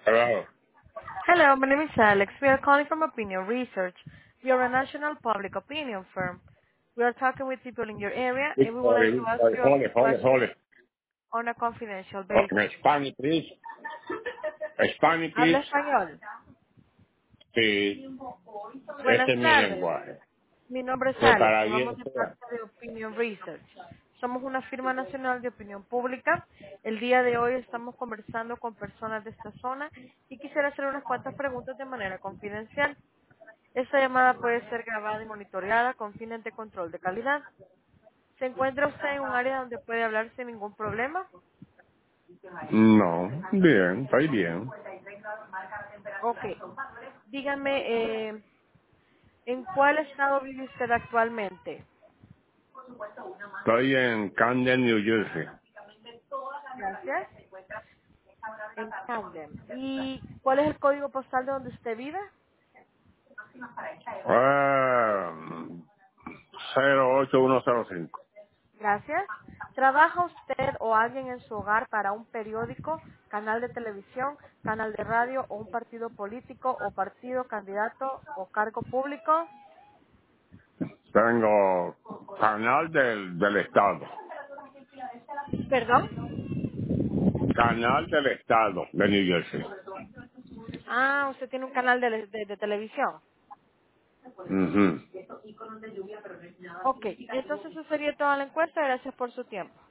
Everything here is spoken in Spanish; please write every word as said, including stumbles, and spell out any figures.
Hello. Hello, my name is Alex. We are calling from Opinion Research. We are a national public opinion firm. We are talking with people in your area, and we would like to Sorry, ask sorry, you a hold few it, hold it, hold questions it. on a confidential Okay, basis. Spanish, please. Spanish, ¿Habla please. español? Sí, ese Buenas es mi tardes. lenguaje. Mi nombre es Que Alex. para Llamamos bien de sea. parte de Opinion Research. Somos una firma nacional de opinión pública. El día de hoy estamos conversando con personas de esta zona y quisiera hacer unas cuantas preguntas de manera confidencial. Esta llamada puede ser grabada y monitoreada con fines de control de calidad. ¿Se encuentra usted en un área donde puede hablar sin ningún problema? No, bien, estoy bien. Ok. Dígame, eh, ¿en cuál estado vive usted actualmente? Estoy en Camden, New Jersey. Gracias. En Camden. ¿Y cuál es el código postal de donde usted vive? Ah, cero ocho uno cero cinco. Gracias. ¿Trabaja usted o alguien en su hogar para un periódico, canal de televisión, canal de radio o un partido político o partido, candidato o cargo público? Tengo canal del, del Estado. ¿Perdón? Canal del Estado de New Jersey. Ah, usted tiene un canal de, de- de televisión. Ujú. Ok, entonces eso sería toda la encuesta. Gracias por su tiempo.